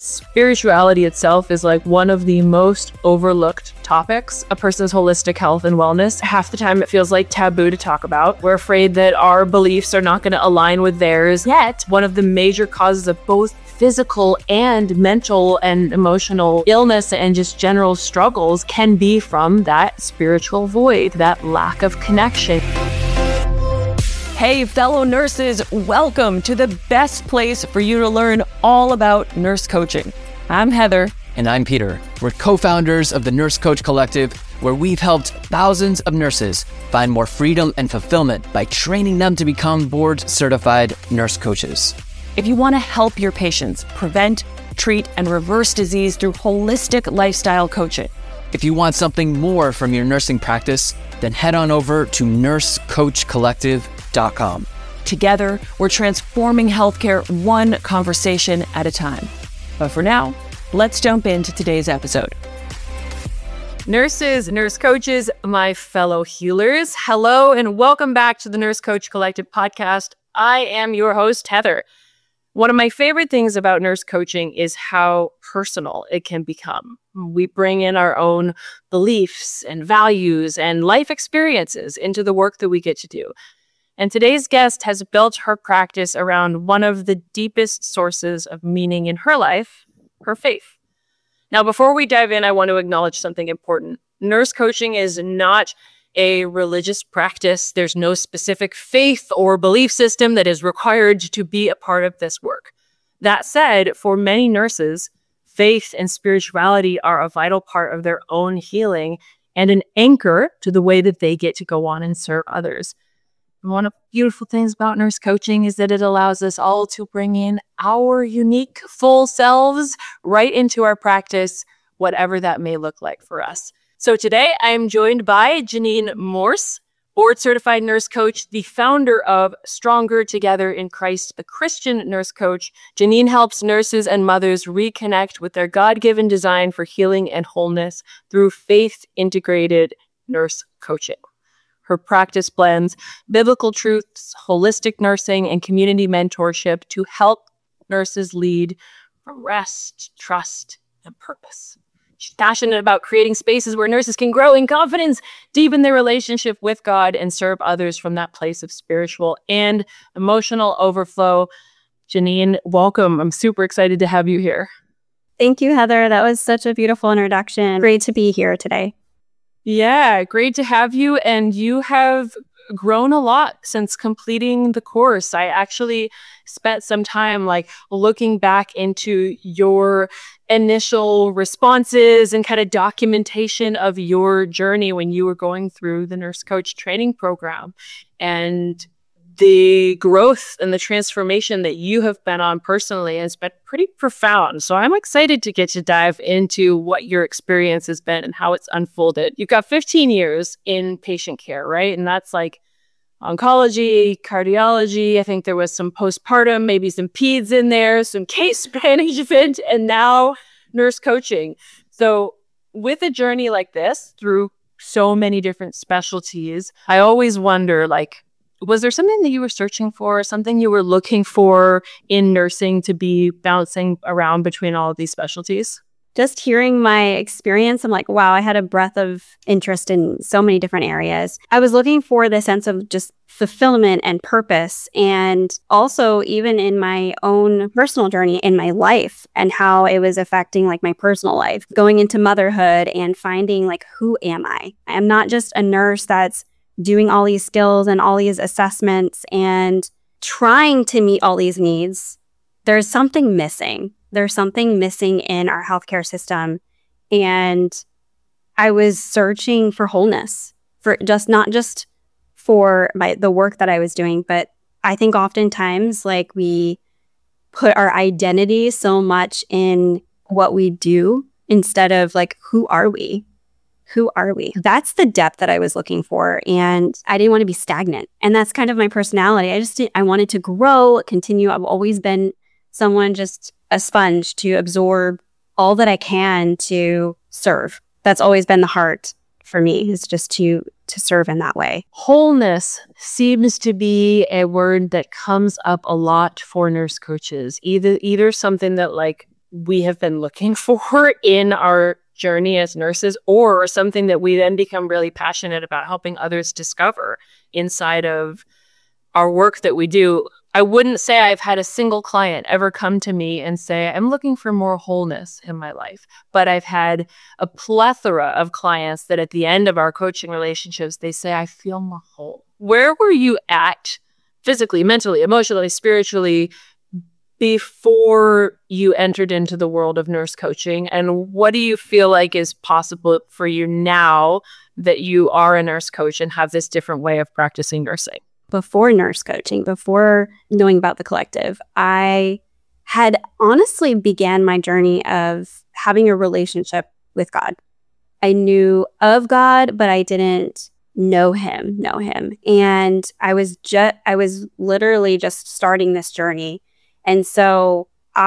Spirituality itself is like one of the most overlooked topics, a person's holistic health and wellness. Half the time it feels like taboo to talk about. We're afraid that our beliefs are not going to align with theirs. Yet, one of the major causes of both physical and mental and emotional illness and just general struggles can be from that spiritual void, that lack of connection. Hey, fellow nurses, welcome to the best place for you to learn all about nurse coaching. I'm Heather. And I'm Peter. We're co-founders of the Nurse Coach Collective, where we've helped thousands of nurses find more freedom and fulfillment by training them to become board-certified nurse coaches. If you want to help your patients prevent, treat, and reverse disease through holistic lifestyle coaching. If you want something more from your nursing practice, then head on over to nursecoachcollective.com. Together, we're transforming healthcare one conversation at a time. But for now, let's jump into today's episode. Nurses, nurse coaches, my fellow healers, hello and welcome back to the Nurse Coach Collective podcast. I am your host, Heather. One of my favorite things about nurse coaching is how personal it can become. We bring in our own beliefs and values and life experiences into the work that we get to do. And today's guest has built her practice around one of the deepest sources of meaning in her life, her faith. Now, before we dive in, I want to acknowledge something important. Nurse coaching is not a religious practice. There's no specific faith or belief system that is required to be a part of this work. That said, for many nurses, faith and spirituality are a vital part of their own healing and an anchor to the way that they get to go on and serve others. One of the beautiful things about nurse coaching is that it allows us all to bring in our unique full selves right into our practice, whatever that may look like for us. So today I am joined by Janine Morse, board certified nurse coach, the founder of Stronger Together in Christ, the Christian nurse coach. Janine helps nurses and mothers reconnect with their God-given design for healing and wholeness through faith-integrated nurse coaching. Her practice blends biblical truths, holistic nursing, and community mentorship to help nurses lead from rest, trust, and purpose. She's passionate about creating spaces where nurses can grow in confidence, deepen their relationship with God, and serve others from that place of spiritual and emotional overflow. Janine, welcome. I'm super excited to have you here. Thank you, Heather. That was such a beautiful introduction. Great to be here today. Yeah, great to have you. And you have grown a lot since completing the course. I actually spent some time looking back into your initial responses and kind of documentation of your journey when you were going through the nurse coach training program, and the growth and the transformation that you have been on personally has been pretty profound. So I'm excited to get to dive into what your experience has been and how it's unfolded. You've got 15 years in patient care, right? And that's like oncology, cardiology. I think there was some postpartum, maybe some peds in there, some case management, and now nurse coaching. So with a journey like this through so many different specialties, I always wonder, was there something that you were searching for, something you were looking for in nursing to be bouncing around between all of these specialties? Just hearing my experience, I'm like, wow, I had a breadth of interest in so many different areas. I was looking for the sense of just fulfillment and purpose, and also even in my own personal journey in my life and how it was affecting my personal life, going into motherhood and finding who am I? I'm not just a nurse that's doing all these skills and all these assessments and trying to meet all these needs. There's something missing. There's something missing in our healthcare system. And I was searching for wholeness, for not just for the work that I was doing, but I think oftentimes we put our identity so much in what we do instead of who are we? Who are we? That's the depth that I was looking for. And I didn't want to be stagnant. And that's kind of my personality. I wanted to grow, continue. I've always been someone, just a sponge to absorb all that I can to serve. That's always been the heart for me, is just to serve in that way. Wholeness seems to be a word that comes up a lot for nurse coaches. Either something that we have been looking for in our journey as nurses, or something that we then become really passionate about helping others discover inside of our work that we do. I wouldn't say I've had a single client ever come to me and say, I'm looking for more wholeness in my life. But I've had a plethora of clients that at the end of our coaching relationships, they say, I feel more whole. Where were you at physically, mentally, emotionally, spiritually before you entered into the world of nurse coaching? And what do you feel like is possible for you now that you are a nurse coach and have this different way of practicing nursing? Before nurse coaching, before knowing about the collective, I had honestly began my journey of having a relationship with God. I knew of God, but I didn't know him. And I was literally just starting this journey. And so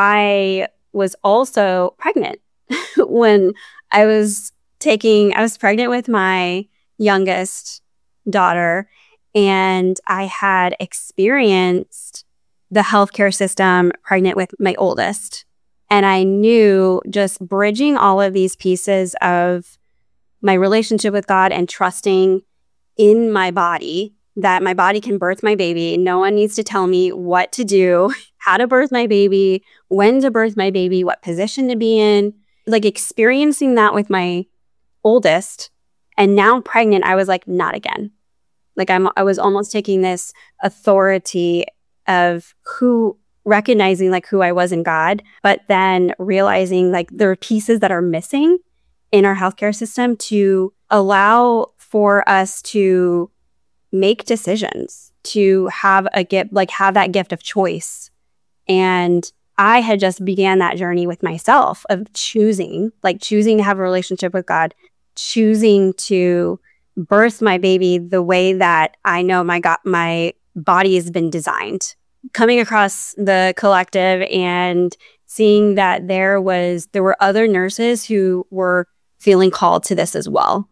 I was also pregnant when I was pregnant with my youngest daughter. And I had experienced the healthcare system pregnant with my oldest. And I knew just bridging all of these pieces of my relationship with God and trusting in my body, that my body can birth my baby. No one needs to tell me what to do, how to birth my baby, when to birth my baby, what position to be in. Like experiencing that with my oldest, and now pregnant, I was like, not again. Like I was almost taking this authority of recognizing like who I was in God, but then realizing like there are pieces that are missing in our healthcare system to allow for us to make decisions, to have have that gift of choice. And I had just began that journey with myself of choosing to have a relationship with God, choosing to birth my baby the way that I know my body has been designed. Coming across the collective and seeing that there were other nurses who were feeling called to this as well.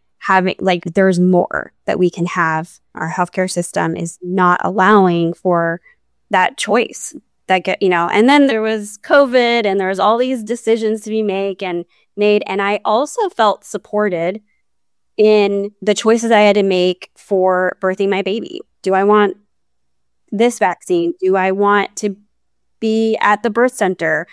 There's more that we can have. Our healthcare system is not allowing for that choice. And then there was COVID and there was all these decisions to be made. And I also felt supported in the choices I had to make for birthing my baby. Do I want this vaccine? Do I want to be at the birth center?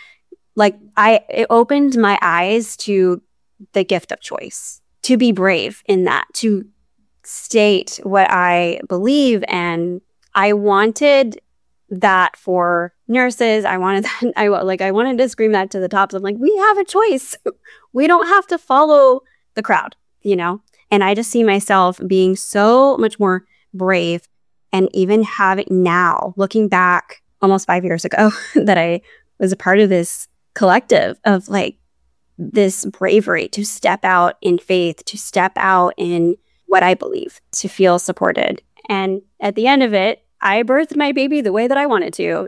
It opened my eyes to the gift of choice, to be brave in that, to state what I believe. And I wanted that for nurses. I wanted that. I wanted to scream that to the tops. I'm like, we have a choice. We don't have to follow the crowd, And I just see myself being so much more brave, and even having now, looking back almost 5 years ago, that I was a part of this collective of this bravery to step out in faith, to step out in what I believe, to feel supported. And at the end of it, I birthed my baby the way that I wanted to.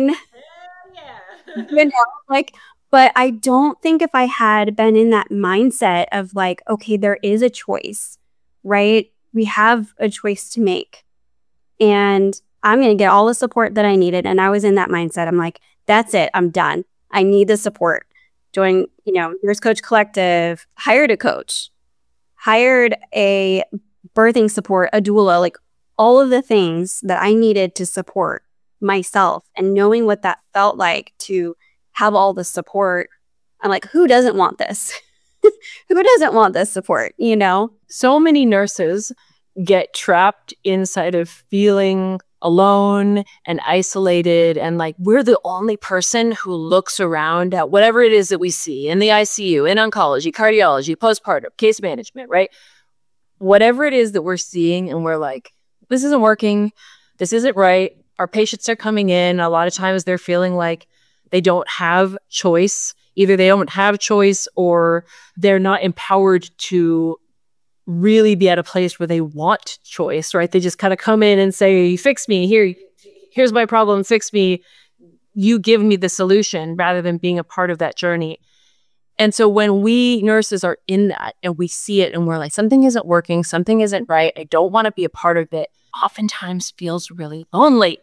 But I don't think if I had been in that mindset of okay, there is a choice, right? We have a choice to make. And I'm going to get all the support that I needed. And I was in that mindset. I'm like, that's it. I'm done. I need the support. Joined, Nurse Coach Collective, hired a coach, hired a birthing support, a doula, all of the things that I needed to support myself, and knowing what that felt like to have all the support. I'm like, who doesn't want this? Who doesn't want this support, So many nurses get trapped inside of feeling alone and isolated, and we're the only person who looks around at whatever it is that we see in the ICU, in oncology, cardiology, postpartum, case management, right? Whatever it is that we're seeing, and we're like, this isn't working, this isn't right. Our patients are coming in. A lot of times they're feeling like they don't have choice. Either they don't have choice, or they're not empowered to really be at a place where they want choice, right? They just kind of come in and say, fix me, here's my problem, fix me. You give me the solution, rather than being a part of that journey. And so when we nurses are in that and we see it and we're like, something isn't working, something isn't right, I don't want to be a part of it, oftentimes feels really lonely.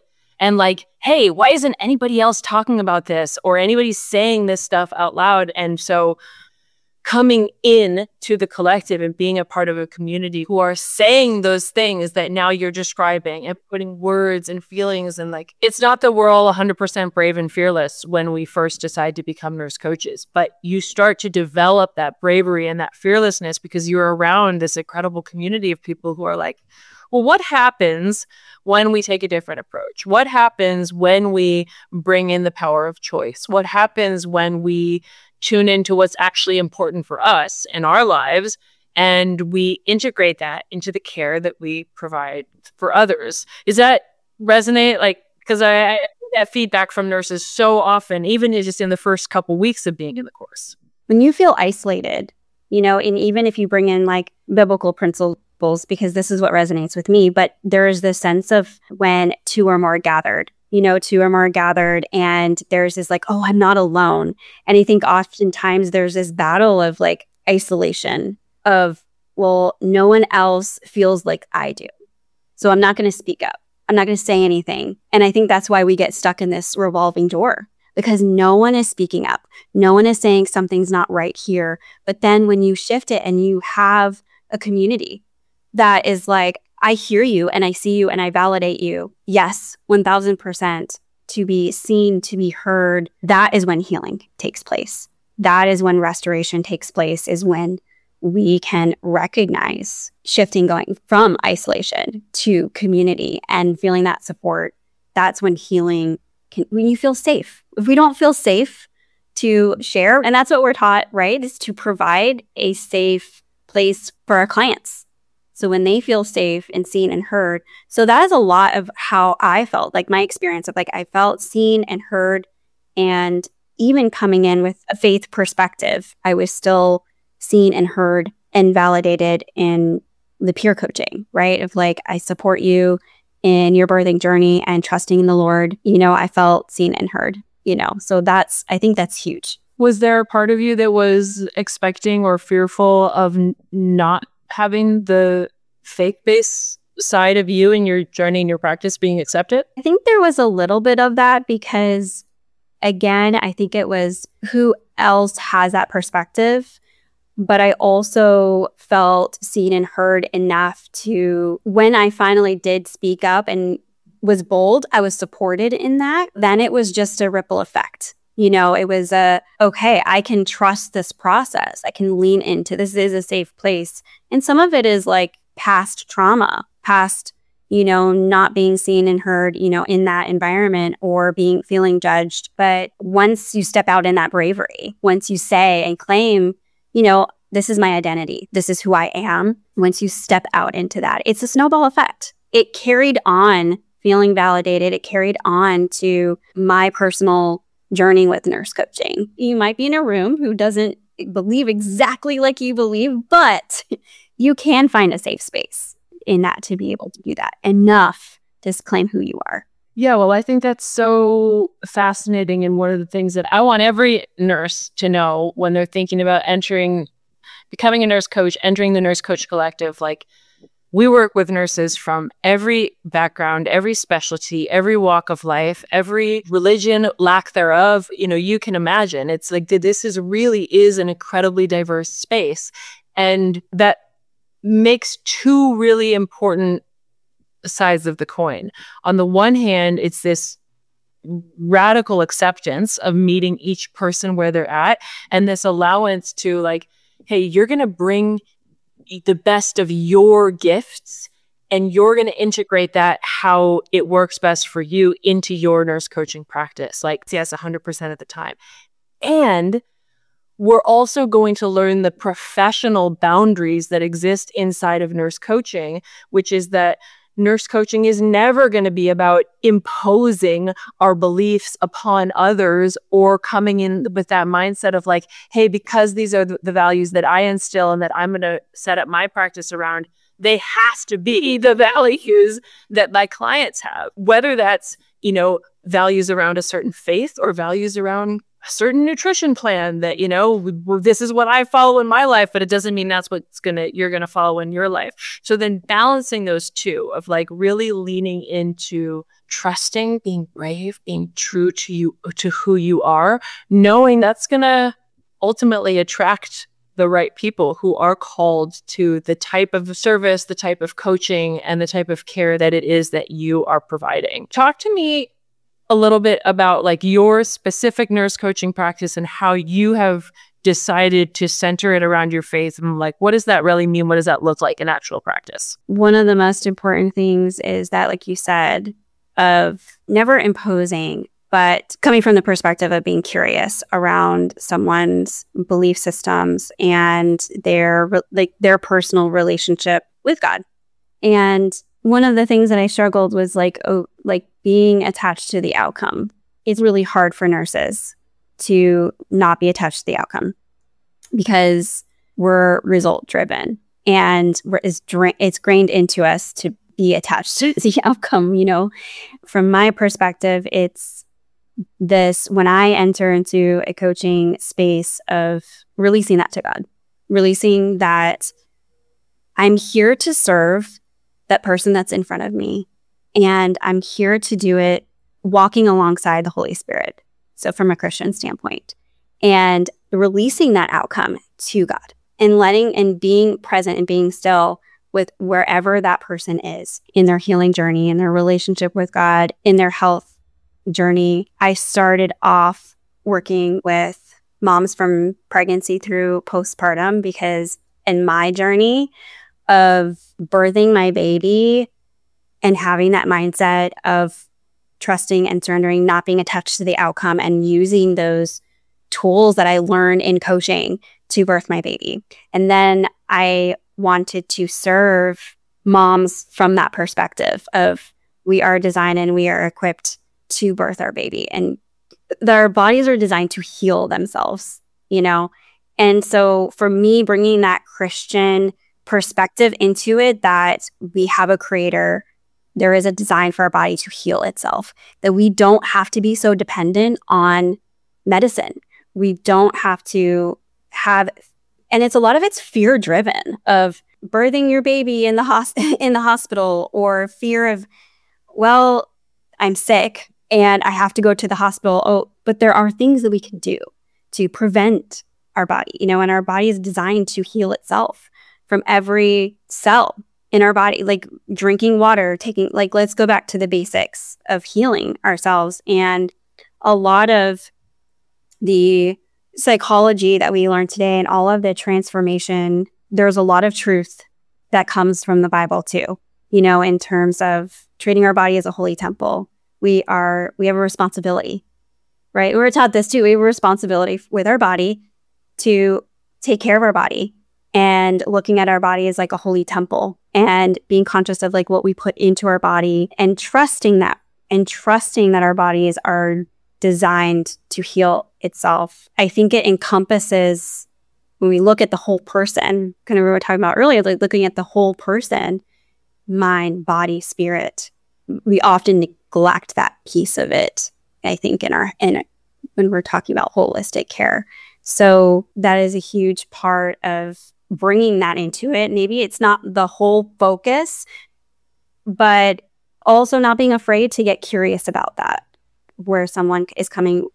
and like, hey, why isn't anybody else talking about this or anybody saying this stuff out loud? And so coming in to the collective and being a part of a community who are saying those things that now you're describing and putting words and feelings, and like, it's not that we're all 100% brave and fearless when we first decide to become nurse coaches, but you start to develop that bravery and that fearlessness because you're around this incredible community of people who are like, well, what happens when we take a different approach? What happens when we bring in the power of choice? What happens when we tune into what's actually important for us in our lives and we integrate that into the care that we provide for others? Does that resonate? Like, because I get feedback from nurses so often, even just in the first couple weeks of being in the course. When you feel isolated, and even if you bring in like biblical principles, because this is what resonates with me, but there is this sense of when two or more gathered, and there's this like, oh, I'm not alone. And I think oftentimes there's this battle of like isolation of, well, no one else feels like I do, so I'm not going to speak up. I'm not going to say anything. And I think that's why we get stuck in this revolving door, because no one is speaking up. No one is saying something's not right here. But then when you shift it and you have a community that is like, I hear you and I see you and I validate you. Yes, 1000%, to be seen, to be heard. That is when healing takes place. That is when restoration takes place, is when we can recognize shifting, going from isolation to community and feeling that support. That's when healing when you feel safe. If we don't feel safe to share, and that's what we're taught, right, is to provide a safe place for our clients. So when they feel safe and seen and heard. So that is a lot of how I felt, like my experience of like, I felt seen and heard. And even coming in with a faith perspective, I was still seen and heard and validated in the peer coaching, right? Of like, I support you in your birthing journey and trusting in the Lord. I felt seen and heard, so I think that's huge. Was there a part of you that was expecting or fearful of not having the faith-based side of you and your journey and your practice being accepted? I think there was a little bit of that because, again, I think it was who else has that perspective. But I also felt seen and heard enough to, when I finally did speak up and was bold, I was supported in that. Then it was just a ripple effect. It was okay, I can trust this process. I can lean into this is a safe place. And some of it is like past trauma, past, not being seen and heard, in that environment or feeling judged. But once you step out in that bravery, once you say and claim, this is my identity, this is who I am. Once you step out into that, it's a snowball effect. It carried on feeling validated. It carried on to my personal journey with nurse coaching. You might be in a room who doesn't believe exactly like you believe, but you can find a safe space in that to be able to do that enough to claim who you are. Yeah, well, I think that's so fascinating. And one of the things that I want every nurse to know when they're thinking about becoming a nurse coach, entering the Nurse Coach Collective, like, we work with nurses from every background, every specialty, every walk of life, every religion, lack thereof, you can imagine. It's like, this really is an incredibly diverse space. And that makes two really important sides of the coin. On the one hand, it's this radical acceptance of meeting each person where they're at, and this allowance to like, hey, you're going to bring the best of your gifts and you're going to integrate that how it works best for you into your nurse coaching practice. Like, yes, 100% of the time. And we're also going to learn the professional boundaries that exist inside of nurse coaching, which is that nurse coaching is never going to be about imposing our beliefs upon others or coming in with that mindset of like, hey, because these are the values that I instill and that I'm going to set up my practice around, they have to be the values that my clients have, whether that's, values around a certain faith or values around a certain nutrition plan that, this is what I follow in my life, but it doesn't mean that's you're going to follow in your life. So then balancing those two of like really leaning into trusting, being brave, being true to who you are, knowing that's going to ultimately attract the right people who are called to the type of service, the type of coaching, and the type of care that it is that you are providing. Talk to me a little bit about like your specific nurse coaching practice and how you have decided to center it around your faith, and like, what does that really mean? What does that look like in actual practice? One of the most important things is that, like you said, of never imposing, but coming from the perspective of being curious around someone's belief systems and their personal relationship with God. And one of the things that I struggled was like being attached to the outcome. It's really hard for nurses to not be attached to the outcome because we're result driven, and it's grained into us to be attached to the outcome. From my perspective, it's this: when I enter into a coaching space of releasing that to God, releasing that I'm here to serve that person that's in front of me, and I'm here to do it walking alongside the Holy Spirit. So from a Christian standpoint, and releasing that outcome to God and being present and being still with wherever that person is in their healing journey, in their relationship with God, in their health journey. I started off working with moms from pregnancy through postpartum, because in my journey of birthing my baby and having that mindset of trusting and surrendering, not being attached to the outcome, and using those tools that I learned in coaching to birth my baby. And then I wanted to serve moms from that perspective of, we are designed and we are equipped to birth our baby, and their bodies are designed to heal themselves, And so for me, bringing that Christian perspective into it, that we have a creator, there is a design for our body to heal itself, that we don't have to be so dependent on medicine. We don't have to have, and it's a lot of it's fear driven, of birthing your baby in the hospital, or fear of, well, I'm sick and I have to go to the hospital. Oh, but there are things that we can do to prevent our body, and our body is designed to heal itself from every cell in our body, like drinking water, let's go back to the basics of healing ourselves. And a lot of the psychology that we learn today and all of the transformation, there's a lot of truth that comes from the Bible too, in terms of treating our body as a holy temple. We have a responsibility, right? We were taught this too. We have a responsibility with our body to take care of our body, and looking at our body as like a holy temple, and being conscious of like what we put into our body, and trusting that our bodies are designed to heal itself. I think it encompasses, when we look at the whole person, kind of what we were talking about earlier, like looking at the whole person, mind, body, spirit. We often neglect that piece of it, I think, when we're talking about holistic care. So that is a huge part of bringing that into it. Maybe it's not the whole focus, but also not being afraid to get curious about that, where someone is coming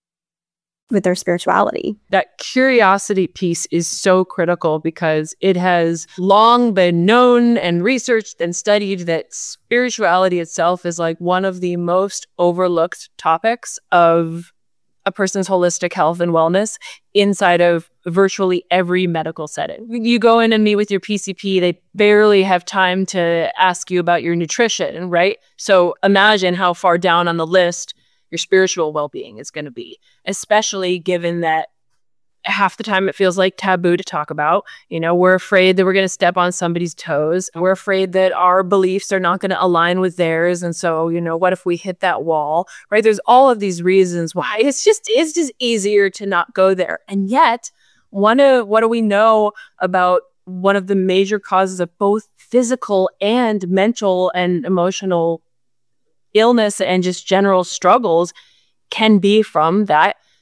with their spirituality. That curiosity piece is so critical, because it has long been known and researched and studied that spirituality itself is like one of the most overlooked topics of a person's holistic health and wellness inside of virtually every medical setting. You go in and meet with your PCP, they barely have time to ask you about your nutrition, right? So imagine how far down on the list your spiritual well-being is going to be, especially given that half the time it feels like taboo to talk about. We're afraid that we're going to step on somebody's toes. We're afraid that our beliefs are not going to align with theirs. And so, what if we hit that wall, right? There's all of these reasons why it's just easier to not go there. And yet, what do we know about one of the major causes of both physical and mental and emotional illness and just general struggles can be from that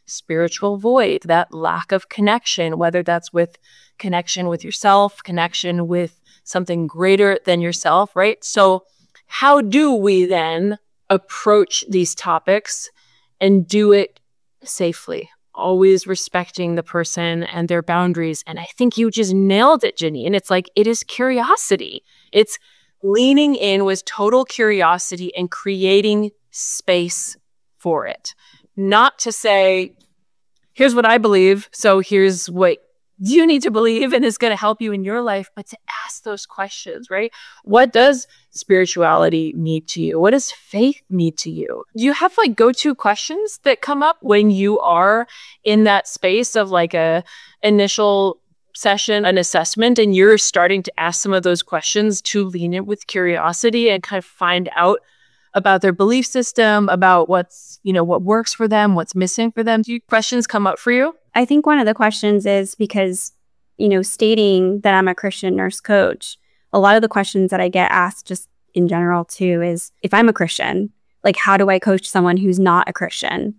spiritual void, that lack of connection, whether that's with connection with yourself, connection with something greater than yourself, right? So how do we then approach these topics and do it safely, always respecting the person and their boundaries? And I think you just nailed it, Janine. It's like, it is curiosity. It's leaning in with total curiosity and creating space for it. Not to say, here's what I believe, so here's what you need to believe and is going to help you in your life, but to ask those questions, right? What does spirituality mean to you? What does faith mean to you? Do you have like go-to questions that come up when you are in that space of like a initial session, an assessment, and you're starting to ask some of those questions to lean in with curiosity and kind of find out about their belief system, about what's, what works for them, what's missing for them? Do questions come up for you? I think one of the questions is because, stating that I'm a Christian nurse coach, a lot of the questions that I get asked just in general too is, if I'm a Christian, like, how do I coach someone who's not a Christian?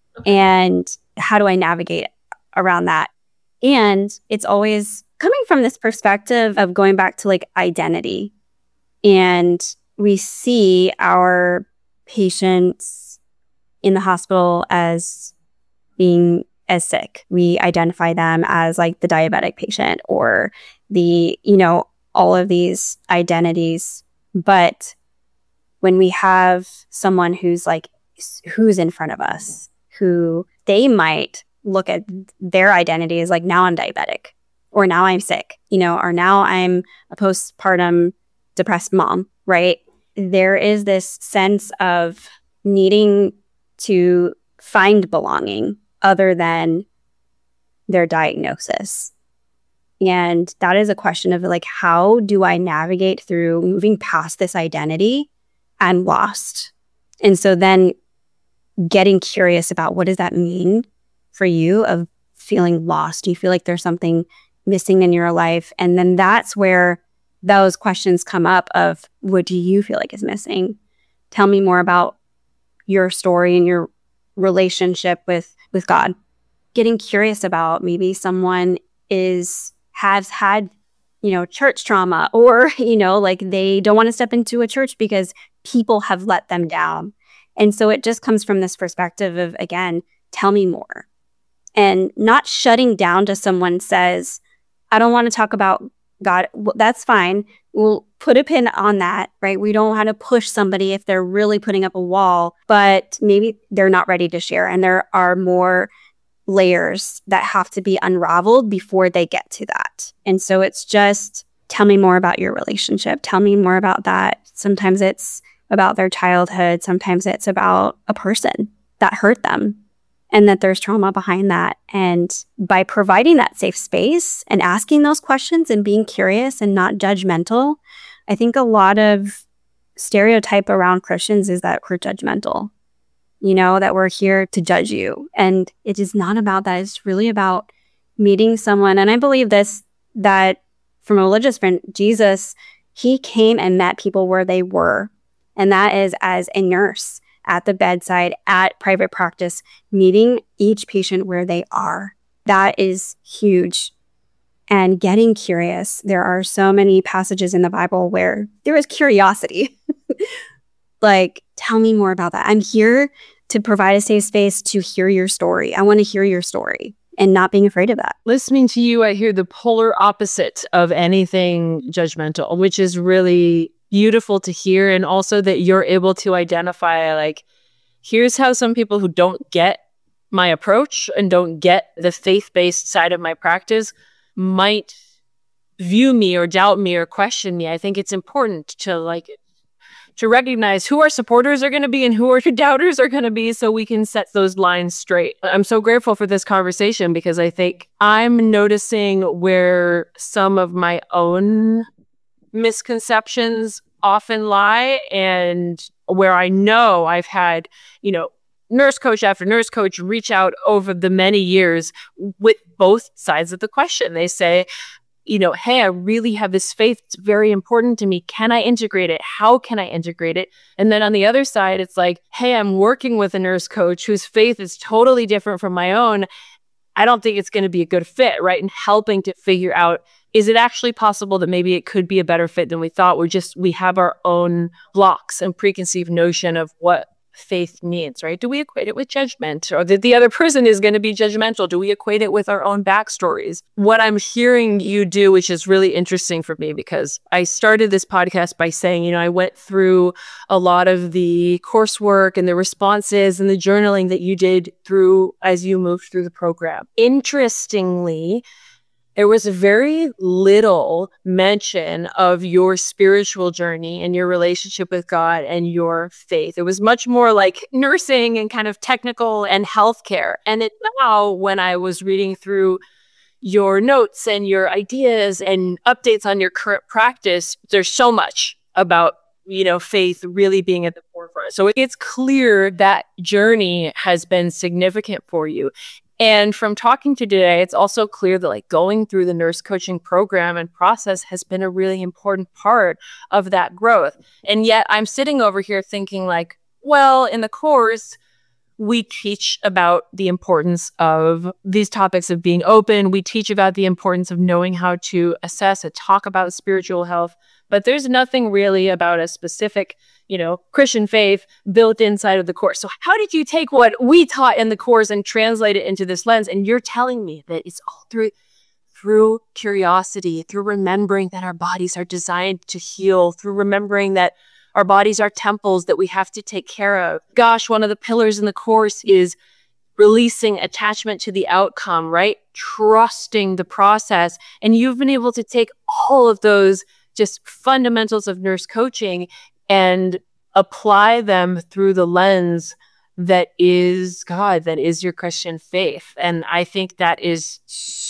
And how do I navigate around that? And it's always coming from this perspective of going back to like identity. And we see our patients in the hospital as being as sick. We identify them as like the diabetic patient or the, all of these identities. But when we have someone who's in front of us, who they might look at their identity as like, now I'm diabetic, or now I'm sick, or now I'm a postpartum depressed mom, right? There is this sense of needing to find belonging other than their diagnosis. And that is a question of like, how do I navigate through moving past this identity? I'm lost. And so then getting curious about, what does that mean for you of feeling lost? Do you feel like there's something missing in your life? And then that's where those questions come up of, what do you feel like is missing? Tell me more about your story and your relationship with God. Getting curious about, maybe someone has had, church trauma, or, like they don't want to step into a church because people have let them down. And so it just comes from this perspective of, again, tell me more. And not shutting down to someone says, I don't want to talk about God. Well, that's fine. We'll put a pin on that, right? We don't want to push somebody if they're really putting up a wall, but maybe they're not ready to share. And there are more layers that have to be unraveled before they get to that. And so it's just, tell me more about your relationship. Tell me more about that. Sometimes it's about their childhood. Sometimes it's about a person that hurt them and that there's trauma behind that. And by providing that safe space and asking those questions and being curious and not judgmental, I think a lot of stereotype around Christians is that we're judgmental, that we're here to judge you. And it is not about that. It's really about meeting someone. And I believe this, that from a religious friend, Jesus, he came and met people where they were. And that is as a nurse at the bedside, at private practice, meeting each patient where they are. That is huge. And getting curious. There are so many passages in the Bible where there is curiosity. Like, tell me more about that. I'm here to provide a safe space to hear your story. I want to hear your story, and not being afraid of that. Listening to you, I hear the polar opposite of anything judgmental, which is really beautiful to hear. And also that you're able to identify, like, here's how some people who don't get my approach and don't get the faith-based side of my practice might view me or doubt me or question me. I think it's important to recognize who our supporters are going to be and who our doubters are going to be, so we can set those lines straight. I'm so grateful for this conversation, because I think I'm noticing where some of my own misconceptions often lie, and where I know I've had, nurse coach after nurse coach reach out over the many years with both sides of the question. They say, hey, I really have this faith. It's very important to me. Can I integrate it? How can I integrate it? And then on the other side, it's like, hey, I'm working with a nurse coach whose faith is totally different from my own. I don't think it's going to be a good fit, right? And helping to figure out, is it actually possible that maybe it could be a better fit than we thought? We have our own blocks and preconceived notion of what faith means, right? Do we equate it with judgment, or that the other person is going to be judgmental? Do we equate it with our own backstories? What I'm hearing you do, which is really interesting for me, because I started this podcast by saying, I went through a lot of the coursework and the responses and the journaling that you did through as you moved through the program. Interestingly, there was very little mention of your spiritual journey and your relationship with God and your faith. It was much more like nursing and kind of technical and healthcare. And now, when I was reading through your notes and your ideas and updates on your current practice, there's so much about faith really being at the forefront. So it's clear that journey has been significant for you. And from talking to today, it's also clear that going through the nurse coaching program and process has been a really important part of that growth. And yet I'm sitting over here thinking in the course, we teach about the importance of these topics of being open. We teach about the importance of knowing how to assess and talk about spiritual health. But there's nothing really about a specific, Christian faith built inside of the course. So how did you take what we taught in the course and translate it into this lens? And you're telling me that it's all through curiosity, through remembering that our bodies are designed to heal, through remembering that our bodies are temples that we have to take care of. Gosh, one of the pillars in the course is releasing attachment to the outcome, right? Trusting the process. And you've been able to take all of those just fundamentals of nurse coaching and apply them through the lens that is God, that is your Christian faith. And I think that is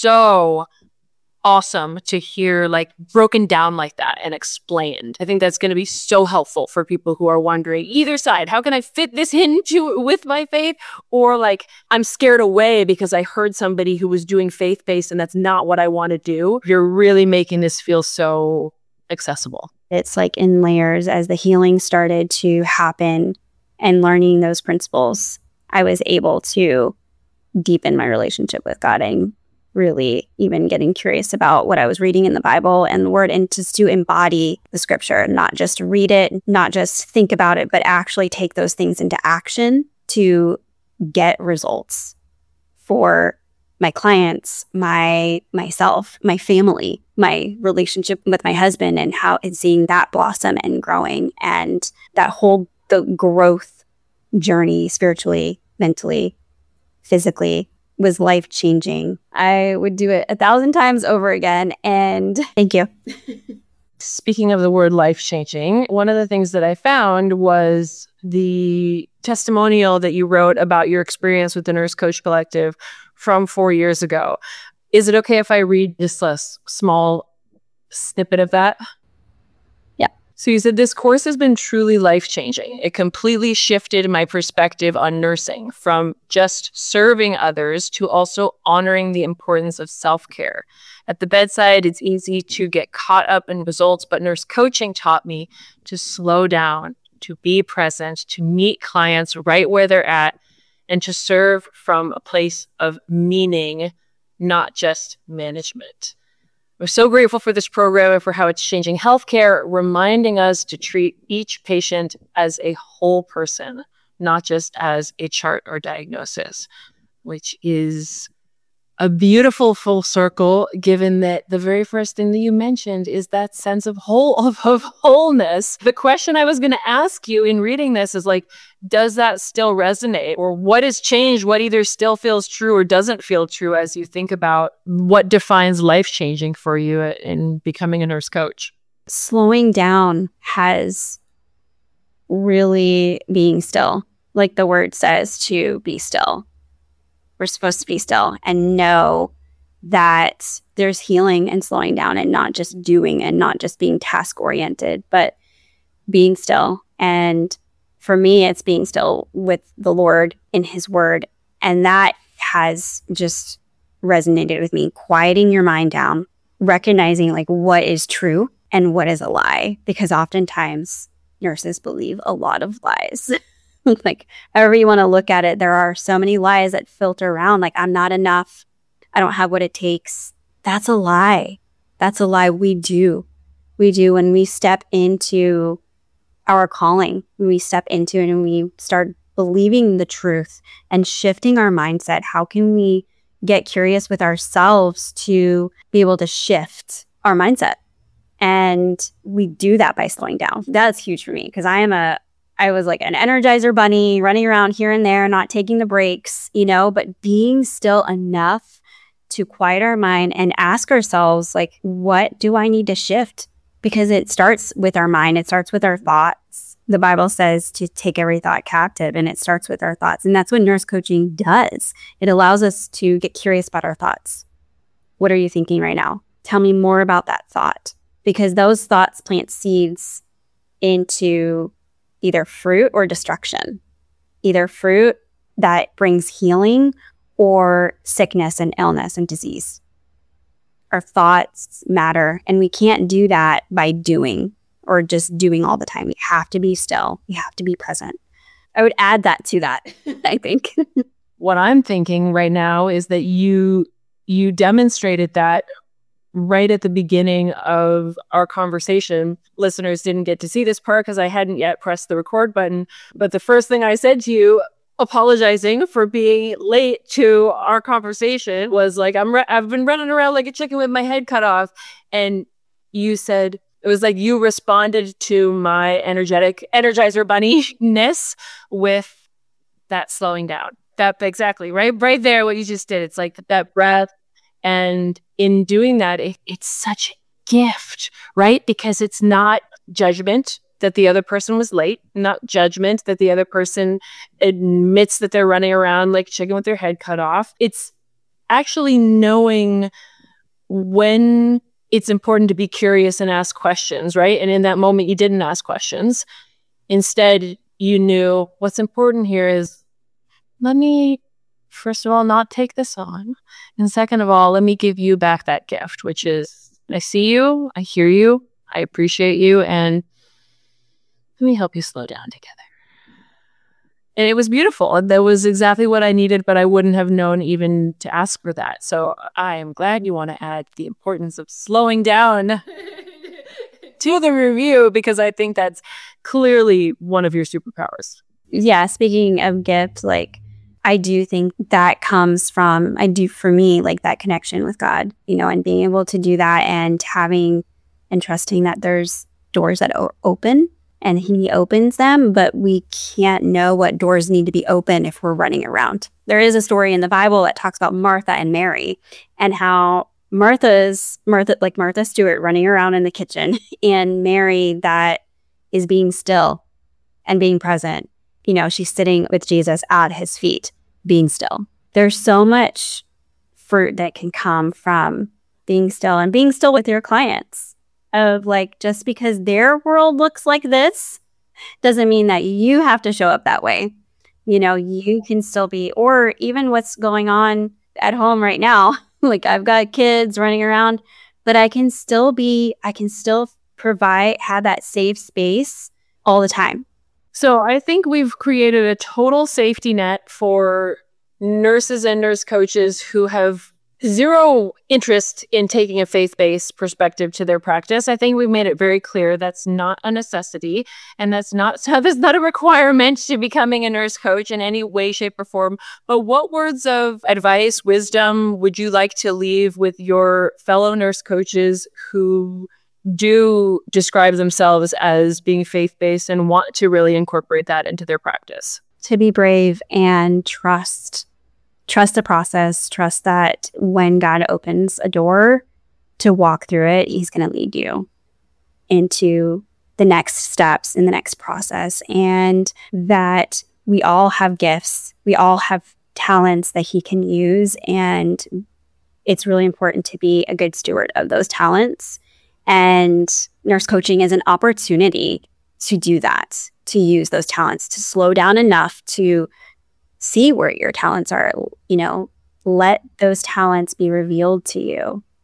so awesome to hear broken down like that and explained. I think that's going to be so helpful for people who are wondering either side, how can I fit this into with my faith? Or I'm scared away because I heard somebody who was doing faith-based and that's not what I want to do. You're really making this feel so accessible. It's in layers. As the healing started to happen and learning those principles, I was able to deepen my relationship with God and really even getting curious about what I was reading in the Bible and the Word, and just to embody the scripture, not just read it, not just think about it, but actually take those things into action to get results for my clients, myself, my family, my relationship with my husband, and seeing that blossom and growing, and the growth journey spiritually, mentally, physically was life-changing. I would do it 1,000 times over again, and thank you. Speaking of the word life-changing, one of the things that I found was the testimonial that you wrote about your experience with the Nurse Coach Collective from 4 years ago. Is it okay if I read just a small snippet of that? Yeah. So you said, this course has been truly life-changing. It completely shifted my perspective on nursing from just serving others to also honoring the importance of self-care. At the bedside, it's easy to get caught up in results, but nurse coaching taught me to slow down, to be present, to meet clients right where they're at, and to serve from a place of meaning, not just management. We're so grateful for this program and for how it's changing healthcare, reminding us to treat each patient as a whole person, not just as a chart or diagnosis, which is a beautiful full circle, given that the very first thing that you mentioned is that sense of wholeness. The question I was going to ask you in reading this is does that still resonate? Or what has changed? What either still feels true or doesn't feel true as you think about what defines life-changing for you in becoming a nurse coach? Slowing down has really being still. Like the word says, to be still. We're supposed to be still and know that there's healing and slowing down, and not just doing and not just being task-oriented, but being still. And for me, it's being still with the Lord in His Word. And that has just resonated with me. Quieting your mind down, recognizing like what is true and what is a lie, because oftentimes nurses believe a lot of lies. Like, however you want to look at it, there are so many lies that filter around, like, I'm not enough, I don't have what it takes. That's a lie. That's a lie. We do when we step into our calling, when we step into it and we start believing the truth and shifting our mindset. How can we get curious with ourselves to be able to shift our mindset? And we do that by slowing down. That's huge for me, because I was like an Energizer bunny running around here and there, not taking the breaks, but being still enough to quiet our mind and ask ourselves, like, what do I need to shift? Because it starts with our mind. It starts with our thoughts. The Bible says to take every thought captive, and it starts with our thoughts. And that's what nurse coaching does. It allows us to get curious about our thoughts. What are you thinking right now? Tell me more about that thought, because those thoughts plant seeds into either fruit or destruction, either fruit that brings healing or sickness and illness and disease. Our thoughts matter, and we can't do that by doing or just doing all the time. We have to be still. We have to be present. I would add that to that, I think. What I'm thinking right now is that you demonstrated that right at the beginning of our conversation. Listeners didn't get to see this part because I hadn't yet pressed the record button. But the first thing I said to you, apologizing for being late to our conversation, was like, I've been running around like a chicken with my head cut off. And you said, it was like you responded to my Energizer bunny-ness with that slowing down. That exactly, right there, what you just did. It's like that breath. And in doing that, it's such a gift, right? Because it's not judgment that the other person was late, not judgment that the other person admits that they're running around like a chicken with their head cut off. It's actually knowing when it's important to be curious and ask questions, right? And in that moment, you didn't ask questions. Instead, you knew what's important here is, let me, first of all, not take this on. And second of all, let me give you back that gift, which is, I see you, I hear you, I appreciate you, and let me help you slow down together. And it was beautiful. And that was exactly what I needed, but I wouldn't have known even to ask for that. So I am glad you want to add the importance of slowing down to the review, because I think that's clearly one of your superpowers. Yeah, speaking of gifts, like, I do think that comes from, for me, like that connection with God, and being able to do that and having and trusting that there's doors that are open and He opens them, but we can't know what doors need to be open if we're running around. There is a story in the Bible that talks about Martha and Mary, and how Martha Stewart running around in the kitchen, and Mary that is being still and being present. She's sitting with Jesus at His feet, being still. There's so much fruit that can come from being still, and being still with your clients. Of like, just because their world looks like this doesn't mean that you have to show up that way. You can still be, or even what's going on at home right now. Like, I've got kids running around, but I can still have that safe space all the time. So I think we've created a total safety net for nurses and nurse coaches who have zero interest in taking a faith-based perspective to their practice. I think we've made it very clear that's not a necessity, and that's not a requirement to becoming a nurse coach in any way, shape, or form. But what words of advice, wisdom would you like to leave with your fellow nurse coaches who do describe themselves as being faith-based and want to really incorporate that into their practice? To be brave and trust the process, trust that when God opens a door to walk through it, He's going to lead you into the next steps in the next process, and that we all have gifts, we all have talents that He can use, and it's really important to be a good steward of those talents. And nurse coaching is an opportunity to do that, to use those talents, to slow down enough to see where your talents are, let those talents be revealed to you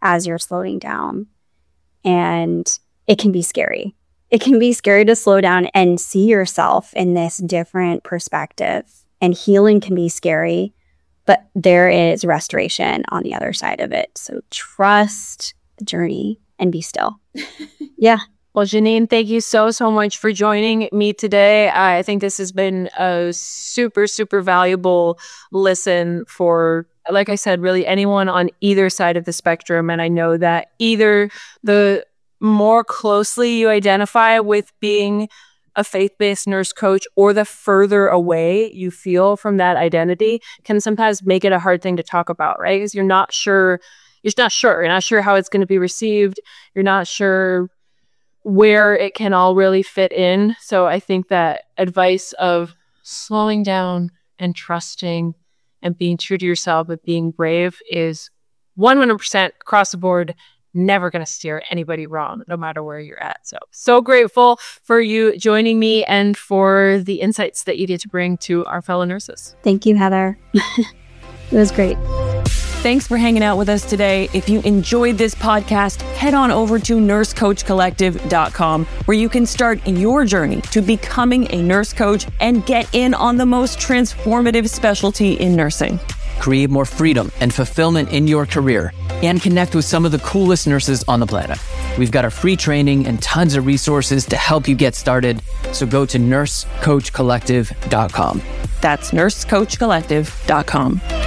as you're slowing down. And it can be scary. It can be scary to slow down and see yourself in this different perspective. And healing can be scary, but there is restoration on the other side of it. So trust the journey and be still. Yeah. Well, Janine, thank you so much for joining me today. I think this has been a super, super valuable listen for, like I said, really anyone on either side of the spectrum. And I know that either the more closely you identify with being a faith-based nurse coach or the further away you feel from that identity can sometimes make it a hard thing to talk about, right? Because you're not sure how it's going to be received. You're not sure where it can all really fit in. So I think that advice of slowing down and trusting and being true to yourself, but being brave is 100% across the board, never going to steer anybody wrong, no matter where you're at. So grateful for you joining me and for the insights that you get to bring to our fellow nurses. Thank you, Heather. It was great. Thanks for hanging out with us today. If you enjoyed this podcast, head on over to nursecoachcollective.com, where you can start your journey to becoming a nurse coach and get in on the most transformative specialty in nursing. Create more freedom and fulfillment in your career and connect with some of the coolest nurses on the planet. We've got a free training and tons of resources to help you get started. So go to nursecoachcollective.com. That's nursecoachcollective.com.